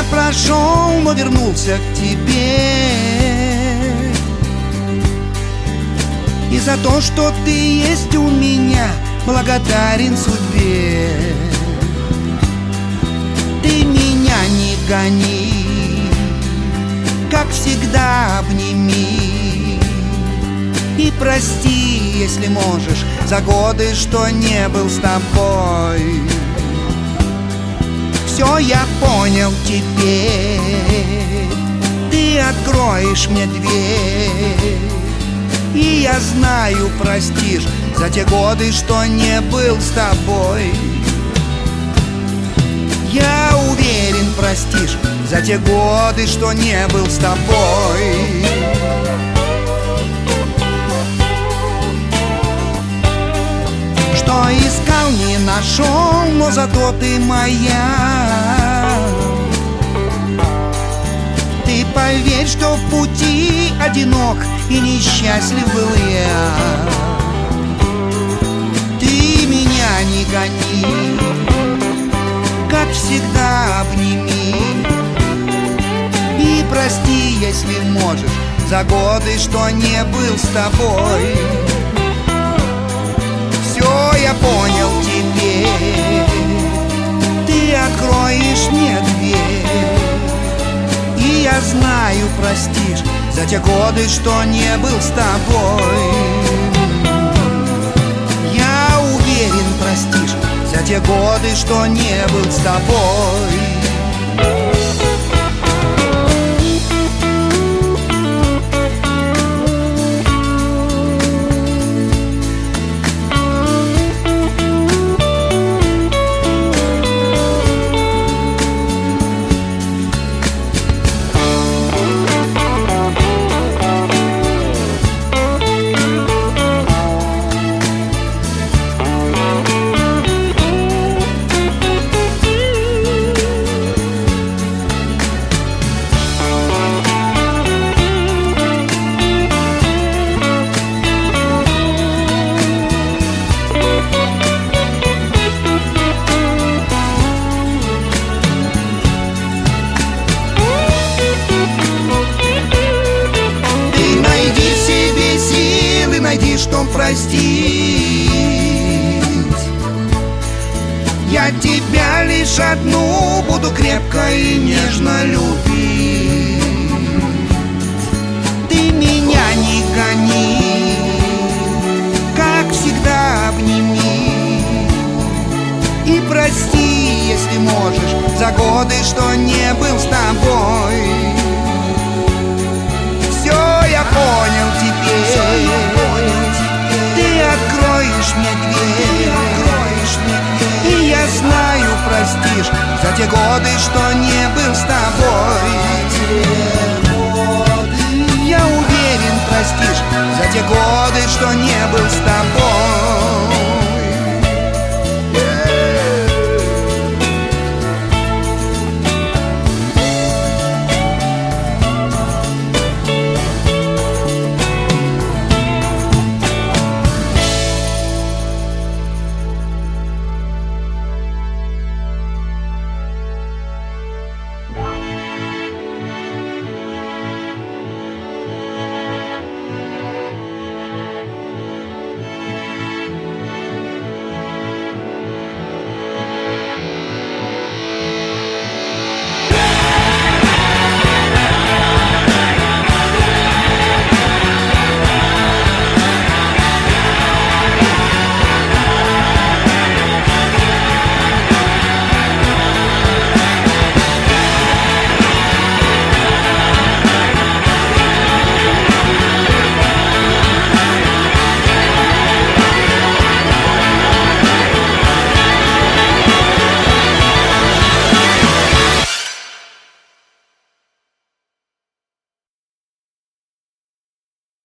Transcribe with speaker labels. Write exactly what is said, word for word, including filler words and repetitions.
Speaker 1: прошел, но вернулся к тебе. И за то, что ты есть у меня, благодарен судьбе. Ты меня не гони, как всегда обними. И прости, если можешь, за годы, что не был с тобой. Все я понял теперь, ты откроешь мне дверь. И я знаю, простишь за те годы, что не был с тобой. Я уверен, простишь за те годы, что не был с тобой. Что искал, не нашел, но зато ты моя. Ты поверь, что в пути одинок и несчастлив был я. Ты меня не гони, как всегда обними. И прости, если можешь, за годы, что не был с тобой. Все я понял теперь, ты откроешь мне дверь. И я знаю, простишь за те годы, что не был с тобой. Я уверен, простишь за те годы, что не был с тобой. Найди, что простить. Я тебя лишь одну буду крепко и нежно любить. Ты меня не гони, как всегда обними. И прости, если можешь, за годы, что не был с тобой. Все я понял теперь, ты откроешь мне дверь. И я знаю, простишь за те годы, что не был с тобой. Я уверен, простишь за те годы, что не был с тобой.